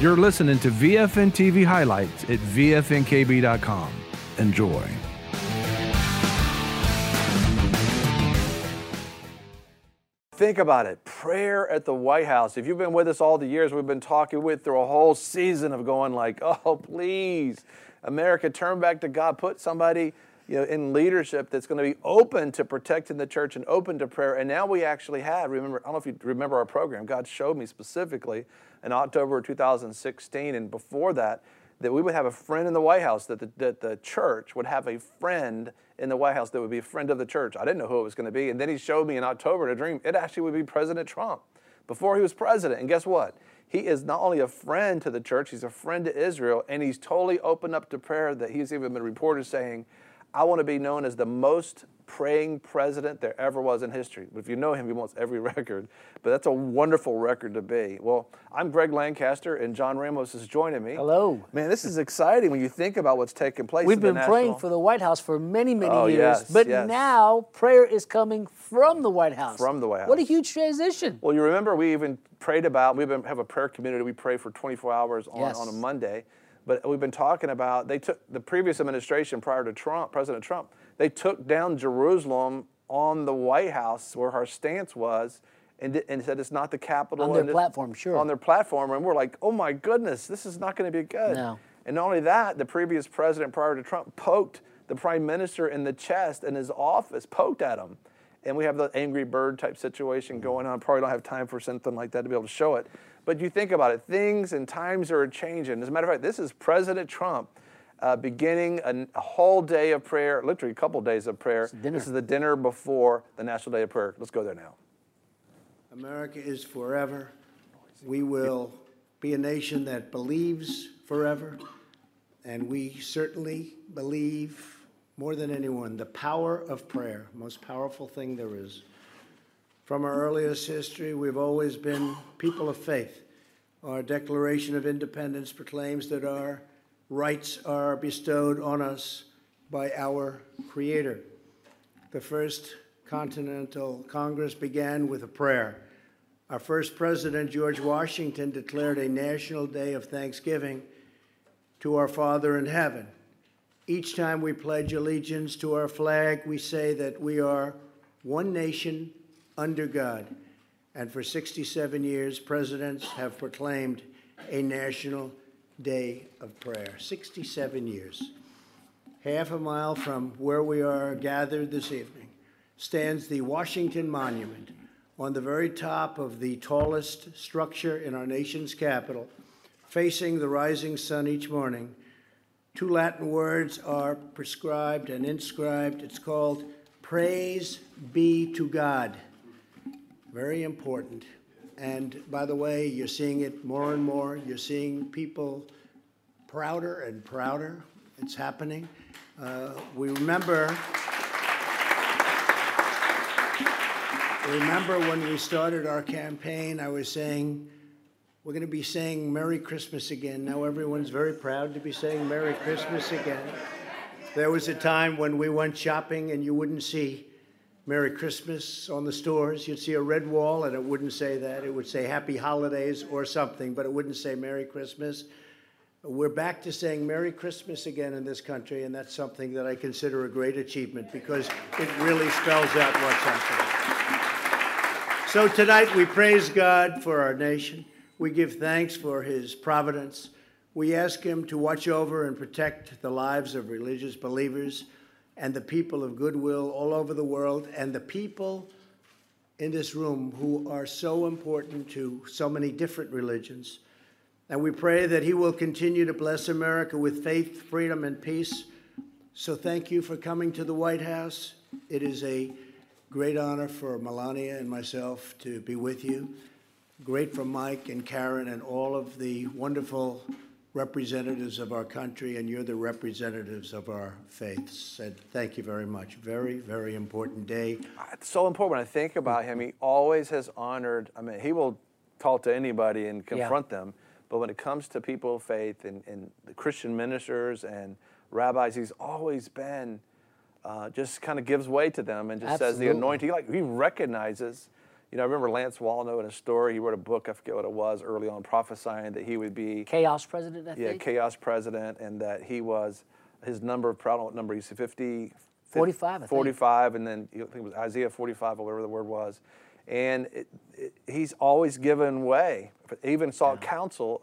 You're listening to VFN TV highlights at VFNKB.com. Enjoy. Think about it, prayer at the White House. If you've been with us all the years we've been talking with through a whole season of going like, oh, please, America, turn back to God. Put somebody in leadership that's going to be open to protecting the church and open to prayer. And now we actually have, I don't know if you remember our program, God showed me specifically in October 2016 and before that we would have a friend in the White House, that the church would have a friend in the White House that would be a friend of the church. I didn't know who it was going to be. And then he showed me in October in a dream, it actually would be President Trump before he was president. And guess what? He is not only a friend to the church, he's a friend to Israel, and he's totally opened up to prayer. That he's even been reported saying, I want to be known as the most praying president there ever was in history. If you know him, he wants every record. But that's a wonderful record to be. Well, I'm Greg Lancaster, and John Ramos is joining me. Hello. Man, this is exciting when you think about what's taking place. We've been praying for the White House for many, many years. Yes, but yes. now prayer is coming from the White House. From the White House. What a huge transition. Well, you remember we even prayed about, have a prayer community. We pray for 24 hours on a Monday. But we've been talking about, they took the previous administration prior to Trump, President Trump, they took down Jerusalem on the White House where our stance was and said it's not the capital. On their platform, sure. On their platform. And we're like, oh my goodness, this is not going to be good. No. And not only that, the previous president prior to Trump poked the prime minister in the chest in his office, poked at him. And we have the Angry Bird type situation going on. Probably don't have time for something like that to be able to show it. But you think about it, things and times are changing. As a matter of fact, this is President Trump beginning a whole day of prayer, literally a couple days of prayer. This is the dinner before the National Day of Prayer. Let's go there now. America is forever. We will be a nation that believes forever. And we certainly believe more than anyone the power of prayer, most powerful thing there is. From our earliest history, we've always been people of faith. Our Declaration of Independence proclaims that our rights are bestowed on us by our Creator. The First Continental Congress began with a prayer. Our first president, George Washington, declared a national day of thanksgiving to our Father in heaven. Each time we pledge allegiance to our flag, we say that we are one nation under God. And for 67 years, presidents have proclaimed a national day of prayer. 67 years. Half a mile from where we are gathered this evening stands the Washington Monument. On the very top of the tallest structure in our nation's capital, facing the rising sun each morning, two Latin words are prescribed and inscribed. It's called, Praise be to God. Very important. And by the way, you're seeing it more and more. You're seeing people prouder and prouder. It's happening. We remember when we started our campaign, I was saying, we're going to be saying Merry Christmas again. Now everyone's very proud to be saying Merry Christmas again. There was a time when we went shopping and you wouldn't see Merry Christmas on the stores. You'd see a red wall and it wouldn't say that. It would say Happy Holidays or something, but it wouldn't say Merry Christmas. We're back to saying Merry Christmas again in this country, and that's something that I consider a great achievement because it really spells out what's happening. So tonight we praise God for our nation. We give thanks for his providence. We ask him to watch over and protect the lives of religious believers and the people of goodwill all over the world, and the people in this room who are so important to so many different religions. And we pray that he will continue to bless America with faith, freedom, and peace. So thank you for coming to the White House. It is a great honor for Melania and myself to be with you. Great for Mike and Karen and all of the wonderful representatives of our country, and you're the representatives of our faiths. And thank you very much. Very, very important day. It's so important when I think about him. He always has honored, he will talk to anybody and confront them, but when it comes to people of faith and the Christian ministers and rabbis, he's always been, just kind of gives way to them and just says the anointing. He recognizes, You know, I remember Lance Wallnau in a story. He wrote a book, I forget what it was, early on, prophesying that he would be Chaos president, I think. chaos president, and that he was his number. I don't know what number he said, 45, I think. 45, and then I think it was Isaiah 45 or whatever the word was. And he's always given way, even sought counsel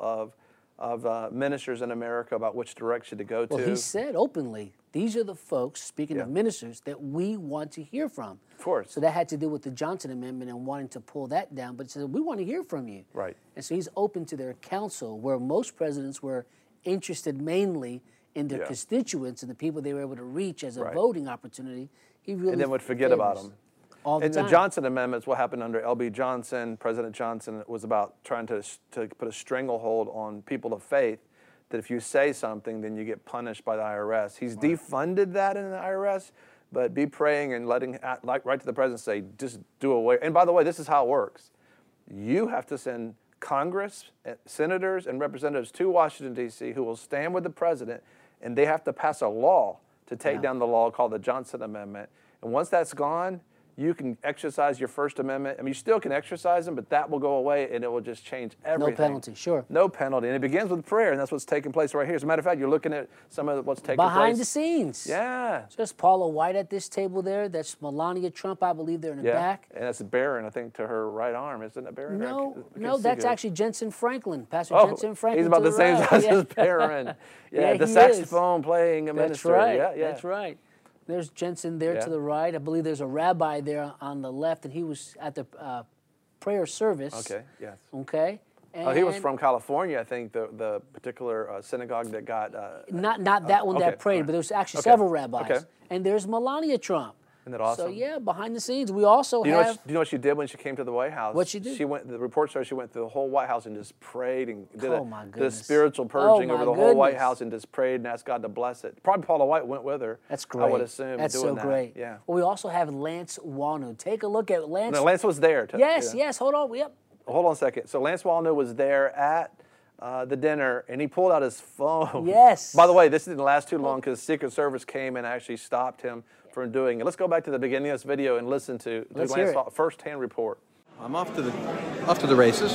of ministers in America about which direction to go to. Well, he said openly, these are the folks, speaking Yeah. of ministers, that we want to hear from. Of course. So that had to do with the Johnson Amendment and wanting to pull that down. But he said, we want to hear from you. Right. And so he's open to their counsel, where most presidents were interested mainly in their Yeah. constituents and the people they were able to reach as a Right. voting opportunity. He really And then would forget about favors them. all the And time. the Johnson Amendments, what happened under L.B. Johnson, President Johnson, was about trying to put a stranglehold on people of faith, that if you say something, then you get punished by the IRS. He's defunded that in the IRS, but be praying and letting, like, right to the president, say, just do away. And by the way, this is how it works. You have to send Congress, senators, and representatives to Washington, D.C., who will stand with the president, and they have to pass a law to take down the law called the Johnson Amendment. And once that's gone, you can exercise your First Amendment. I mean, you still can exercise them, but that will go away, and it will just change everything. No penalty, sure. No penalty. And it begins with prayer, and that's what's taking place right here. As a matter of fact, you're looking at some of what's taking place. Behind the scenes. Yeah. There's Paula White at this table there. That's Melania Trump, I believe, there in the Yeah. back. And that's Barron, I think, to her right arm. Isn't it Barron? No, that's actually Jensen Franklin, Pastor Oh, Jensen Franklin. he's about to the same right. size Yeah. as Barron. Yeah, Yeah, the he saxophone playing a That's minister. right. Yeah, yeah. That's right. There's Jensen there Yeah. to the right. I believe there's a rabbi there on the left, and he was at the prayer service. Okay, yes. Okay. Oh, he was And from California, I think, the particular synagogue that got... not that one okay, that prayed, all right. but there was actually Okay, several rabbis. okay. And there's Melania Trump. Isn't that awesome? So yeah, behind the scenes, we also Do you know have. do you know what she did when she came to the White House? What'd she do? She went. The report shows she went through the whole White House and just prayed and did Oh, my did a goodness. spiritual Oh, purging my over the whole White goodness. House and just prayed and asked God to bless it. Probably Paula White went with her. That's great. I would assume. That's doing so that. great. Yeah. Well, we also have Lance Wallnau. Take a look at Lance. No, Lance was there. Yes, Yeah. yes. Hold on. Yep. Hold on a second. So Lance Wallnau was there at the dinner, and he pulled out his phone. Yes. By the way, this didn't last too long because Secret Service came and actually stopped him from doing it. Let's go back to the beginning of this video and listen to Let's hear Lance it. first-hand report. I'm off to the races.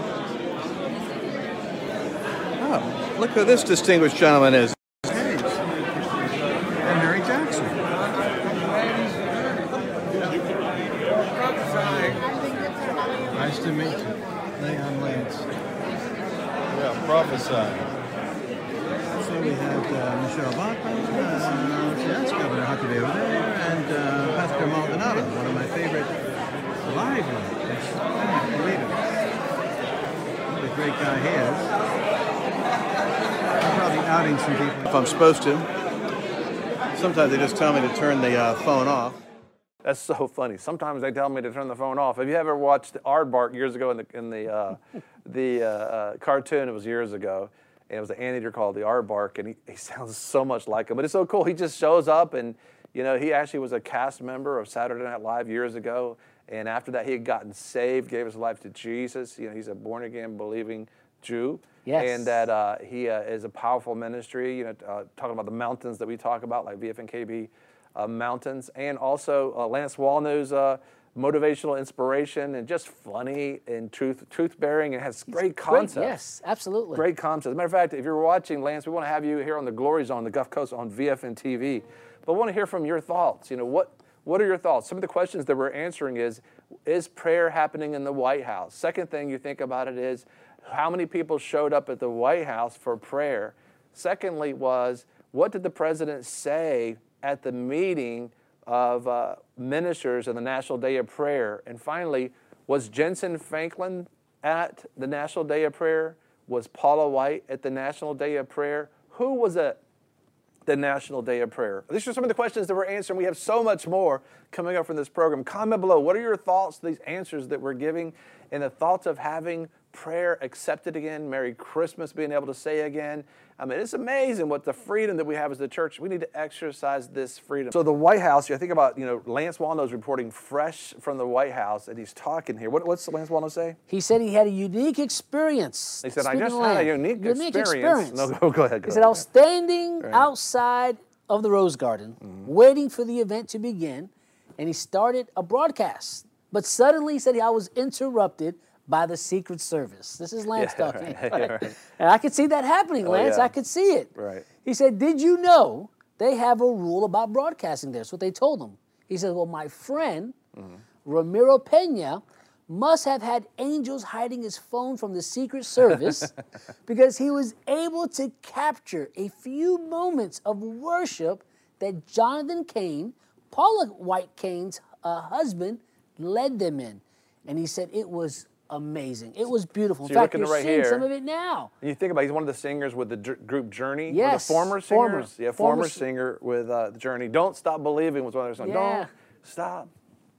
Oh, look who this distinguished gentleman is. Hayes. And Harry Jackson. Nice to meet you. Leon Lance. Yeah, prophesy. So we had Michelle Bachmann, yes, Governor Huckabee over there, and Pastor Maldonado, one of my favorite live leaders. I can't believe it. What a great guy he is. I'm probably outing some people if I'm supposed to. Sometimes they just tell me to turn the phone off. That's so funny. Sometimes they tell me to turn the phone off. Have you ever watched Aardvark years ago in the cartoon? It was years ago. And it was an anteater called the Aardvark, and he sounds so much like him. But it's so cool. He just shows up, and you know, he actually was a cast member of Saturday Night Live years ago. And after that, he had gotten saved, gave his life to Jesus. You know, he's a born-again, believing Jew. Yes. And that he is a powerful ministry. You know, talking about the mountains that we talk about, like VFNKB mountains, and also Lance Wallnau's motivational inspiration and just funny and truth-bearing, and has great concepts. Yes, absolutely. Great concepts. As a matter of fact, if you're watching, Lance, we want to have you here on the Glory Zone, the Gulf Coast on VFN TV. But we want to hear from your thoughts. You know, what are your thoughts? Some of the questions that we're answering is prayer happening in the White House? Second thing you think about it is, how many people showed up at the White House for prayer? Secondly was, what did the president say at the meeting of ministers of the National Day of Prayer? And finally, was Jensen Franklin at the National Day of Prayer? Was Paula White at the National Day of Prayer? Who was at the National Day of Prayer? These are some of the questions that we're answering. We have so much more coming up from this program. Comment below. What are your thoughts, these answers that we're giving, and the thoughts of having prayer accepted again, Merry Christmas being able to say again? I mean, it's amazing what the freedom that we have as the church. We need to exercise this freedom. So the White House, you think about, you know, Lance Wallnau's reporting fresh from the White House, and he's talking here. What's Lance Wallnau say? He said he had a unique experience. He said, Speaking I just of had a land, unique experience. No, go ahead. He said, I was standing outside of the Rose Garden, waiting for the event to begin, and he started a broadcast. But suddenly, he said, I was interrupted by the Secret Service. This is Lance talking. Right. And I could see that happening, Lance. yeah. I could see it. Right. He said, did you know they have a rule about broadcasting there? That's what they told him. He said, well, my friend, Ramiro Pena, must have had angels hiding his phone from the Secret Service because he was able to capture a few moments of worship that Jonathan Cain, Paula White Cain's husband, led them in. And he said it was amazing. It was beautiful. In fact, you're right seeing here. some of it now. And you think about it, he's one of the singers with the group Journey. Yes. The former Former. singers. Yeah, Former former singer with the Journey. Don't Stop Believing was one of their songs. Yeah. Don't stop.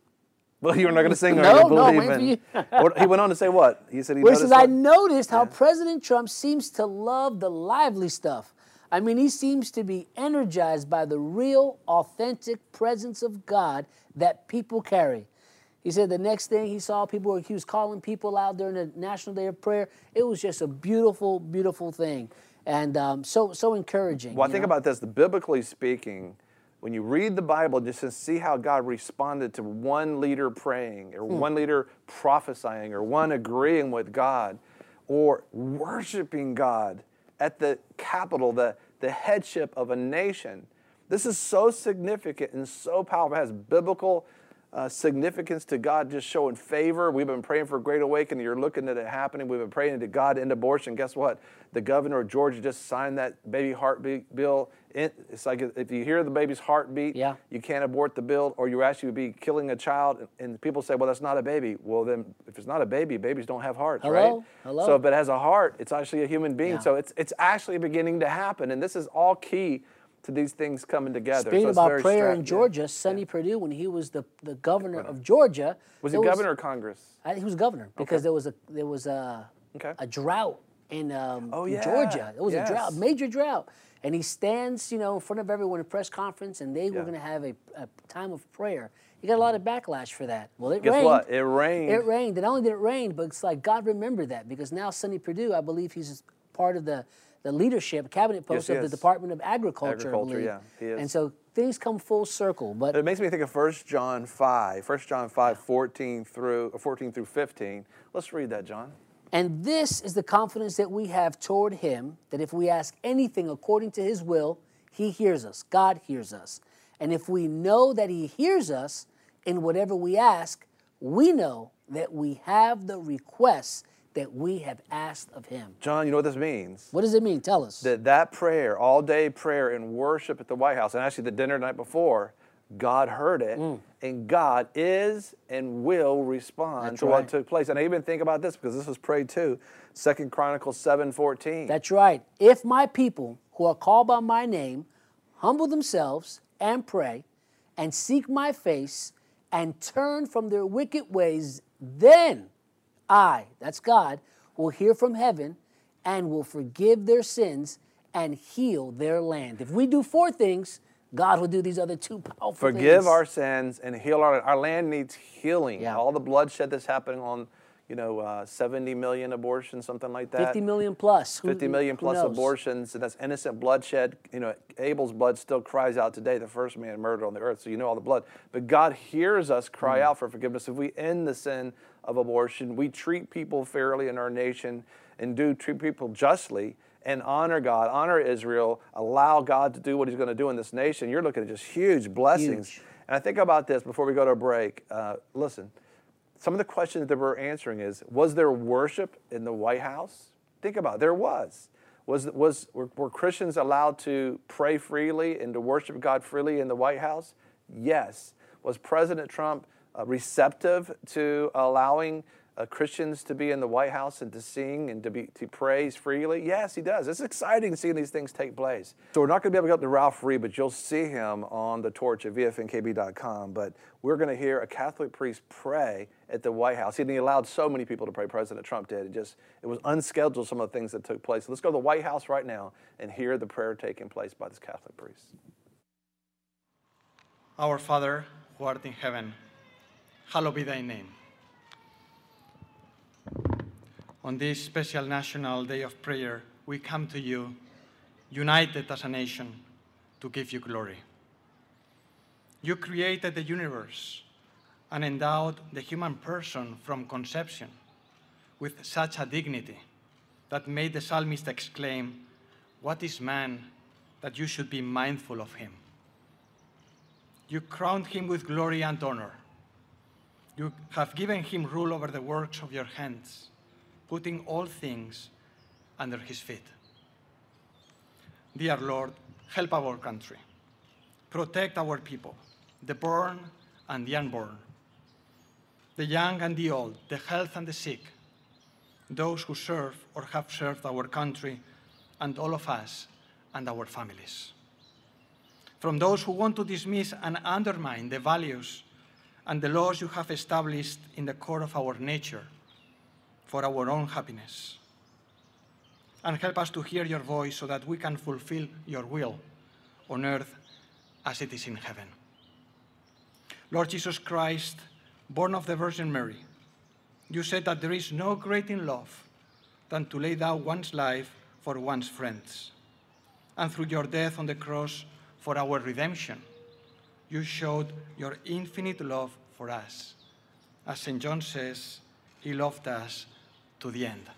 Well, you're not going to sing No, Believing. wait for you. He went on to say what? He said he Well, he noticed says, I what? noticed how President Trump seems to love the lively stuff. I mean, he seems to be energized by the real, authentic presence of God that people carry. He said the next thing he saw people, he was calling people out during the National Day of Prayer. It was just a beautiful, beautiful thing. And so encouraging. Well, I you think know? about this, biblically speaking, when you read the Bible, just to see how God responded to one leader praying, or one leader prophesying, or one agreeing with God, or worshiping God at the capital, the headship of a nation. This is so significant and so powerful. It has biblical significance to God just showing favor. We've been praying for a great awakening. You're looking at it happening. We've been praying to God to end abortion. Guess what? The governor of Georgia just signed that baby heartbeat bill. It's like if you hear the baby's heartbeat, you can't abort the bill, or you actually would be killing a child. And people say, well, that's not a baby. Well, then if it's not a baby, babies don't have hearts, right? Hello? So if it has a heart, it's actually a human being. Yeah. So it's actually beginning to happen. And this is all key to these things coming together. Speaking so it's about very prayer in Georgia, Sonny Perdue, when he was the governor of Georgia. Was he governor or Congress? He was governor because there was a drought in Georgia. It was a drought, major drought. And he stands, in front of everyone at a press conference, and they were going to have a time of prayer. He got a lot of backlash for that. Well, it rained. Guess what? It rained. It rained. Not only did it rain, but it's like God remembered that, because now Sonny Perdue, I believe he's part of the leadership, cabinet post of the Department of Agriculture, I believe. Yeah, he is. And so things come full circle. But it makes me think of 1 John 5, 14 through 15. Let's read that, John. And this is the confidence that we have toward him, that if we ask anything according to his will, he hears us. God hears us. And if we know that he hears us in whatever we ask, we know that we have the requests that we have asked of him. John, you know what this means? What does it mean? Tell us. That prayer, all-day prayer and worship at the White House, and actually the dinner the night before, God heard it, and God is and will respond to what took place. And I even think about this, because this was prayed too, 2 Chronicles 7:14. That's right. If my people who are called by my name humble themselves and pray and seek my face and turn from their wicked ways, then I, that's God, will hear from heaven and will forgive their sins and heal their land. If we do 4 things, God will do these other 2 powerful things. Forgive our sins and heal our land needs healing. Yeah. All the bloodshed that's happening on, 70 million abortions, something like that. 50 million plus. 50 million plus abortions, and that's innocent bloodshed. Abel's blood still cries out today, the first man murdered on the earth, so all the blood. But God hears us cry out for forgiveness. If we end the sin of abortion, we treat people fairly in our nation and do treat people justly and honor God, honor Israel, allow God to do what he's going to do in this nation, you're looking at just huge blessings. Huge. And I think about this before we go to a break. Listen. Some of the questions that we're answering is, was there worship in the White House? Think about it. There was. Were Christians allowed to pray freely and to worship God freely in the White House? Yes. Was President Trump receptive to allowing Christians to be in the White House and to sing and to praise freely? Yes, he does. It's exciting seeing these things take place. So we're not going to be able to go up to Ralph Reed, but you'll see him on the torch at vfnkb.com. But we're going to hear a Catholic priest pray at the White House. He allowed so many people to pray. President Trump did. It was unscheduled, some of the things that took place. So let's go to the White House right now and hear the prayer taking place by this Catholic priest. Our Father, who art in heaven, hallowed be thy name. On this special National Day of Prayer, we come to you, united as a nation, to give you glory. You created the universe and endowed the human person from conception with such a dignity that made the psalmist exclaim, "What is man that you should be mindful of him?" You crowned him with glory and honor. You have given him rule over the works of your hands, putting all things under his feet. Dear Lord, help our country. Protect our people, the born and the unborn, the young and the old, the healthy and the sick, those who serve or have served our country, and all of us and our families. From those who want to dismiss and undermine the values and the laws you have established in the core of our nature for our own happiness. And help us to hear your voice so that we can fulfill your will on earth as it is in heaven. Lord Jesus Christ, born of the Virgin Mary, you said that there is no greater love than to lay down one's life for one's friends. And through your death on the cross for our redemption, you showed your infinite love for us. As St. John says, he loved us to the end.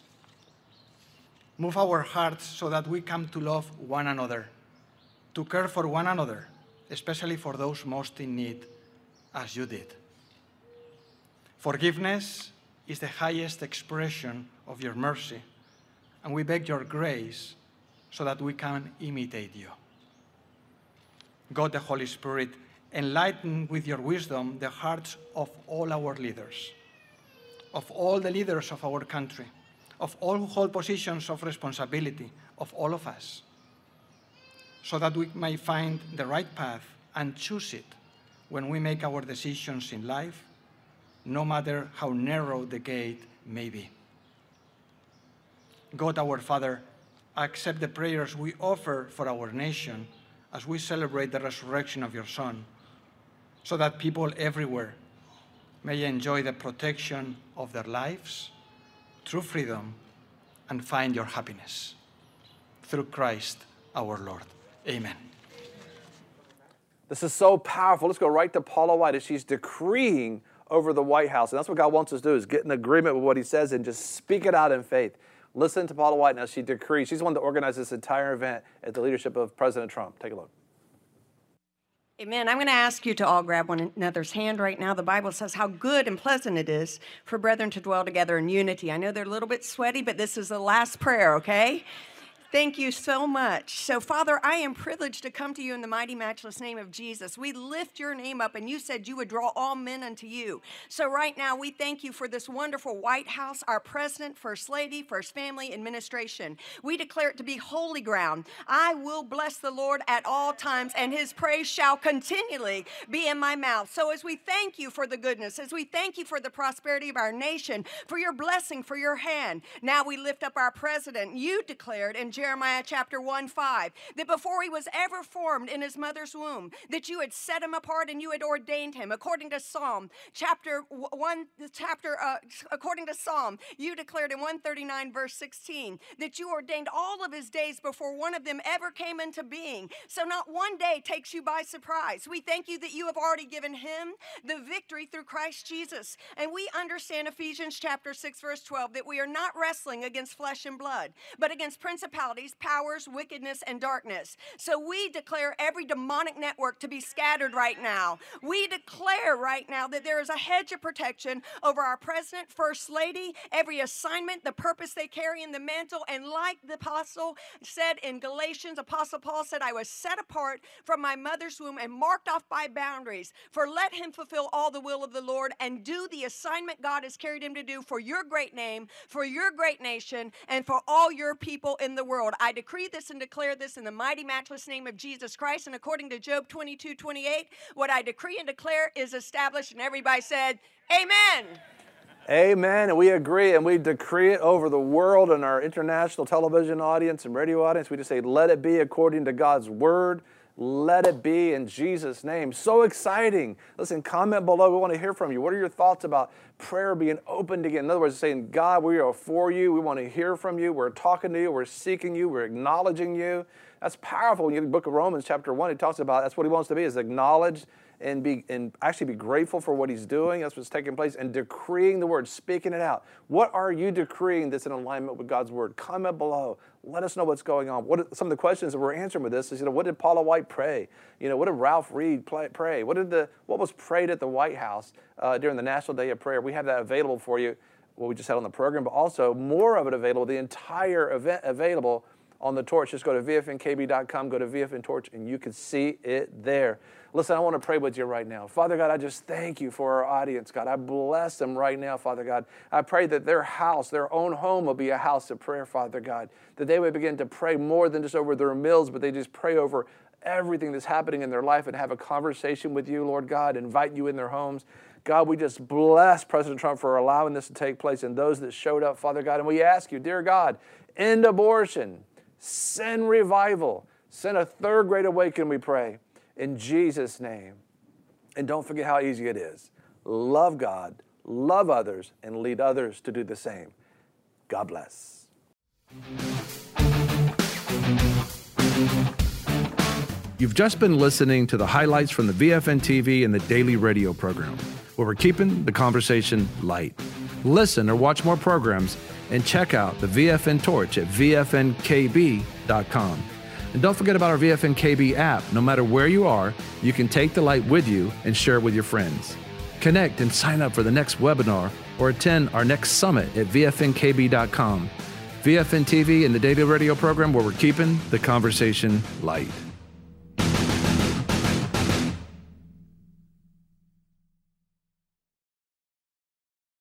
Move our hearts so that we come to love one another, to care for one another, especially for those most in need, as you did. Forgiveness is the highest expression of your mercy, and we beg your grace so that we can imitate you. God the Holy Spirit, enlighten with your wisdom the hearts of all our leaders, of all the leaders of our country, of all who hold positions of responsibility, of all of us, so that we may find the right path and choose it when we make our decisions in life, no matter how narrow the gate may be. God our Father, accept the prayers we offer for our nation as we celebrate the resurrection of your Son, so that people everywhere may enjoy the protection of their lives, true freedom, and find your happiness. Through Christ our Lord. Amen. This is so powerful. Let's go right to Paula White as she's decreeing over the White House. And that's what God wants us to do, is get in agreement with what he says and just speak it out in faith. Listen to Paula White as she decrees. She's the one that organized this entire event at the leadership of President Trump. Take a look. Amen. I'm going to ask you to all grab one another's hand right now. The Bible says how good and pleasant it is for brethren to dwell together in unity. I know they're a little bit sweaty, but this is the last prayer, okay? Thank you so much. So, Father, I am privileged to come to you in the mighty, matchless name of Jesus. We lift your name up, and you said you would draw all men unto you. So right now, we thank you for this wonderful White House, our president, First Lady, First Family Administration. We declare it to be holy ground. I will bless the Lord at all times, and his praise shall continually be in my mouth. So as we thank you for the goodness, as we thank you for the prosperity of our nation, for your blessing, for your hand, now we lift up our president. You declared in Jeremiah chapter 1:5, that before he was ever formed in his mother's womb, that you had set him apart and you had ordained him. According to Psalm according to Psalm, you declared in 139 verse 16 that you ordained all of his days before one of them ever came into being. So not one day takes you by surprise. We thank you that you have already given him the victory through Christ Jesus. And we understand Ephesians chapter 6 verse 12 that we are not wrestling against flesh and blood, but against principalities, powers, wickedness, and darkness. So we declare every demonic network to be scattered right now. We declare right now that there is a hedge of protection over our president, first lady, every assignment, the purpose they carry in the mantle. And like the apostle said in Galatians, Apostle Paul said, I was set apart from my mother's womb and marked off by boundaries. For let him fulfill all the will of the Lord and do the assignment God has carried him to do for your great name, for your great nation, and for all your people in the world. I decree this and declare this in the mighty, matchless name of Jesus Christ. And according to Job 22:28, what I decree and declare is established. And everybody said, amen. Amen. And we agree and we decree it over the world and our international television audience and radio audience. We just say, let it be according to God's word. Let it be in Jesus' name. So exciting. Listen, comment below. We want to hear from you. What are your thoughts about prayer being opened again? In other words, saying, God, we are for you. We want to hear from you. We're talking to you. We're seeking you. We're acknowledging you. That's powerful. In the book of Romans chapter 1, he talks about that's what he wants to be, is acknowledged and actually be grateful for what he's doing. That's what's taking place, and decreeing the word, speaking it out. What are you decreeing that's in alignment with God's word? Comment below. Let us know what's going on. What are some of the questions that we're answering with this is, what did Paula White pray? What did Ralph Reed pray? What was prayed at the White House during the National Day of Prayer? We have that available for you, what we just had on the program, but also more of it available, the entire event available on the Torch. Just go to vfnkb.com, go to VFN Torch, and you can see it there. Listen, I want to pray with you right now. Father God, I just thank you for our audience, God. I bless them right now, Father God. I pray that their house, their own home will be a house of prayer, Father God, that they would begin to pray more than just over their meals, but they just pray over everything that's happening in their life and have a conversation with you, Lord God, invite you in their homes. God, we just bless President Trump for allowing this to take place and those that showed up, Father God. And we ask you, dear God, end abortion, send revival, send a third great awakening, we pray, in Jesus' name. And don't forget how easy it is. Love God, love others, and lead others to do the same. God bless. You've just been listening to the highlights from the VFN TV and the daily radio program, where we're keeping the conversation light. Listen or watch more programs and check out the VFN Torch at vfnkb.com. And don't forget about our VFN KB app. No matter where you are, you can take the light with you and share it with your friends. Connect and sign up for the next webinar or attend our next summit at vfnkb.com. VFN TV and the daily radio program, where we're keeping the conversation light.